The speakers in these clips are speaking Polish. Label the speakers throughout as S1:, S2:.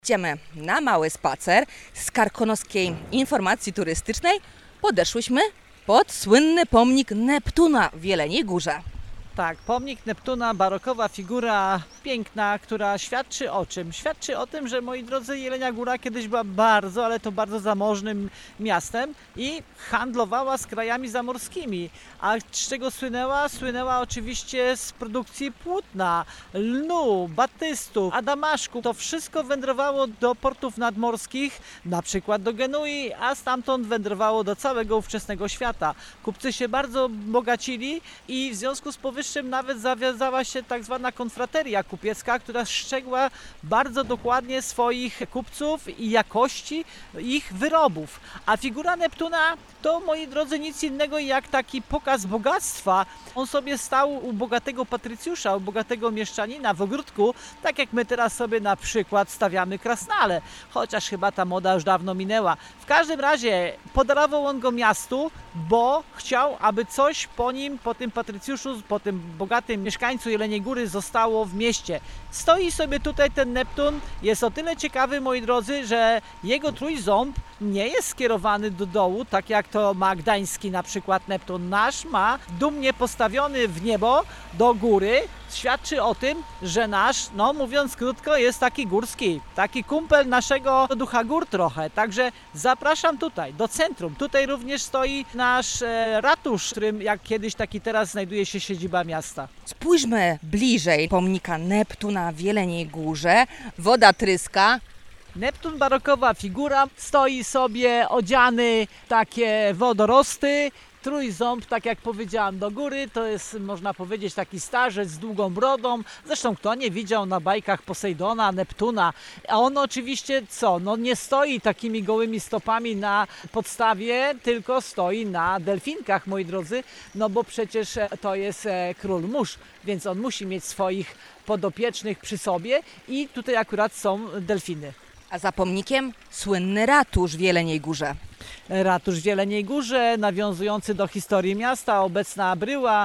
S1: Idziemy na mały spacer z Karkonoskiej Informacji Turystycznej. Podeszłyśmy pod słynny pomnik Neptuna w Jeleniej Górze.
S2: Tak, pomnik Neptuna, barokowa figura, piękna, która świadczy o czym? Świadczy o tym, że, moi drodzy, Jelenia Góra kiedyś była bardzo, ale to bardzo zamożnym miastem i handlowała z krajami zamorskimi. A z czego słynęła? Słynęła oczywiście z produkcji płótna, lnu, batystów, adamaszku. To wszystko wędrowało do portów nadmorskich, na przykład do Genui, a stamtąd wędrowało do całego ówczesnego świata. Kupcy się bardzo bogacili i w związku z powyższym nawet zawiązała się tak zwana konfrateria kupiecka, która strzegła bardzo dokładnie swoich kupców i jakości ich wyrobów. A figura Neptuna to, moi drodzy, nic innego jak taki pokaz bogactwa. On sobie stał u bogatego patrycjusza, u bogatego mieszczanina w ogródku, tak jak my teraz sobie na przykład stawiamy krasnale, chociaż chyba ta moda już dawno minęła. W każdym razie podarował on go miastu, bo chciał, aby coś po nim, po tym patrycjuszu, po tym bogatym mieszkańcu Jeleniej Góry zostało w mieście. Stoi sobie tutaj ten Neptun, jest o tyle ciekawy, moi drodzy, że jego trójząb nie jest skierowany do dołu, tak jak to ma gdański na przykład Neptun. Nasz ma dumnie postawiony w niebo, do góry. Świadczy o tym, że nasz, no mówiąc krótko, jest taki górski, taki kumpel naszego ducha gór trochę. Także zapraszam tutaj, do centrum. Tutaj również stoi nasz ratusz, w którym jak kiedyś, tak i teraz znajduje się siedziba miasta.
S1: Spójrzmy bliżej pomnika Neptuna w Jeleniej Górze. Woda tryska.
S2: Neptun, barokowa figura, stoi sobie odziany w takie wodorosty. Trójząb, tak jak powiedziałam, do góry, to jest, można powiedzieć, taki starzec z długą brodą. Zresztą kto nie widział na bajkach Posejdona, Neptuna. A on oczywiście co? No nie stoi takimi gołymi stopami na podstawie, tylko stoi na delfinkach, moi drodzy. No bo przecież to jest król mórz, więc on musi mieć swoich podopiecznych przy sobie i tutaj akurat są delfiny.
S1: A za pomnikiem słynny ratusz w Jeleniej Górze.
S2: Ratusz w Jeleniej Górze, nawiązujący do historii miasta, obecna bryła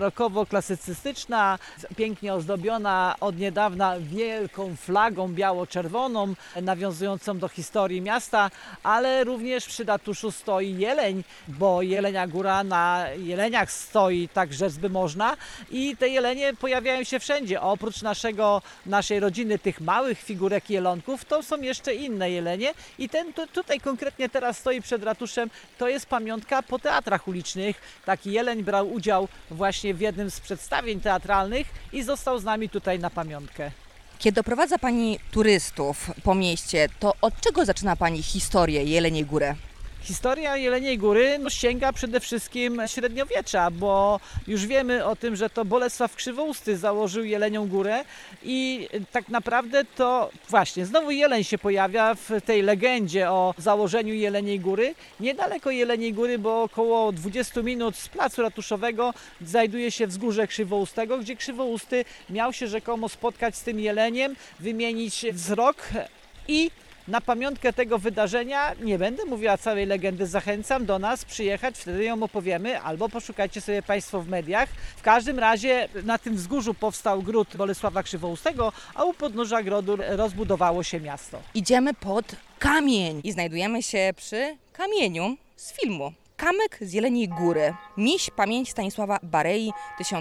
S2: barokowo-klasycystyczna, pięknie ozdobiona od niedawna wielką flagą biało-czerwoną, nawiązującą do historii miasta, ale również przy ratuszu stoi jeleń, bo Jelenia Góra na jeleniach stoi, tak rzec by można, i te jelenie pojawiają się wszędzie. Oprócz naszej rodziny tych małych figurek jelonków, to są jeszcze inne jelenie i ten tutaj konkretnie teraz stoi przed ratuszem, to jest pamiątka po teatrach ulicznych. Taki jeleń brał udział właśnie w jednym z przedstawień teatralnych i został z nami tutaj na pamiątkę.
S1: Kiedy doprowadza Pani turystów po mieście, to od czego zaczyna Pani historię Jeleniej Góry?
S2: Historia Jeleniej Góry sięga przede wszystkim średniowiecza, bo już wiemy o tym, że to Bolesław Krzywousty założył Jelenią Górę i tak naprawdę to właśnie znowu jeleń się pojawia w tej legendzie o założeniu Jeleniej Góry. Niedaleko Jeleniej Góry, bo około 20 minut z placu ratuszowego znajduje się wzgórze Krzywoustego, gdzie Krzywousty miał się rzekomo spotkać z tym jeleniem, wymienić wzrok i na pamiątkę tego wydarzenia, nie będę mówiła całej legendy, zachęcam do nas przyjechać, wtedy ją opowiemy, albo poszukajcie sobie Państwo w mediach. W każdym razie na tym wzgórzu powstał gród Bolesława Krzywoustego, a u podnóża grodu rozbudowało się miasto.
S1: Idziemy pod kamień i znajdujemy się przy kamieniu z filmu. Kamyk z Jeleniej Góry. Miś pamięci Stanisława Barei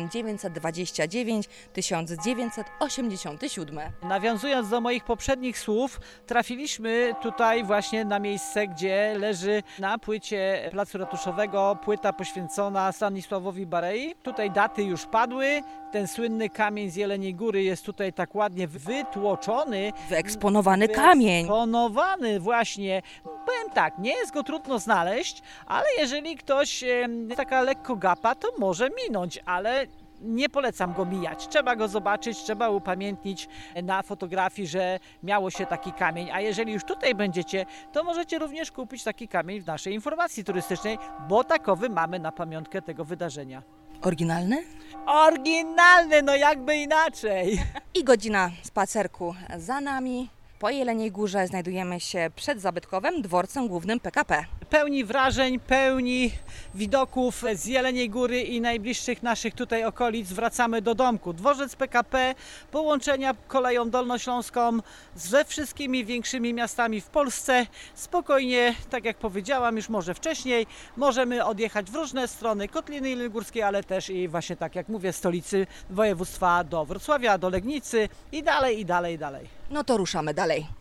S1: 1929-1987.
S2: Nawiązując do moich poprzednich słów, trafiliśmy tutaj właśnie na miejsce, gdzie leży na płycie placu ratuszowego płyta poświęcona Stanisławowi Barei. Tutaj daty już padły. Ten słynny kamień z Jeleniej Góry jest tutaj tak ładnie wytłoczony.
S1: Wyeksponowany kamień.
S2: Wyeksponowany właśnie. Powiem tak, nie jest go trudno znaleźć, ale jeżeli ktoś taka lekko gapa, to może minąć, ale nie polecam go mijać. Trzeba go zobaczyć, trzeba upamiętnić na fotografii, że miało się taki kamień. A jeżeli już tutaj będziecie, to możecie również kupić taki kamień w naszej informacji turystycznej, bo takowy mamy na pamiątkę tego wydarzenia.
S1: Oryginalny?
S2: Oryginalny, no jakby inaczej.
S1: I godzina spacerku za nami. Po Jeleniej Górze znajdujemy się przed zabytkowym dworcem głównym PKP.
S2: pełni wrażeń, pełni widoków z Jeleniej Góry i najbliższych naszych tutaj okolic wracamy do domku. Dworzec PKP, połączenia koleją dolnośląską ze wszystkimi większymi miastami w Polsce. Spokojnie, tak jak powiedziałam już może wcześniej, możemy odjechać w różne strony Kotliny Jeleniogórskiej, ale też i właśnie tak jak mówię, stolicy województwa do Wrocławia, do Legnicy i dalej, i dalej, i dalej.
S1: No to ruszamy dalej.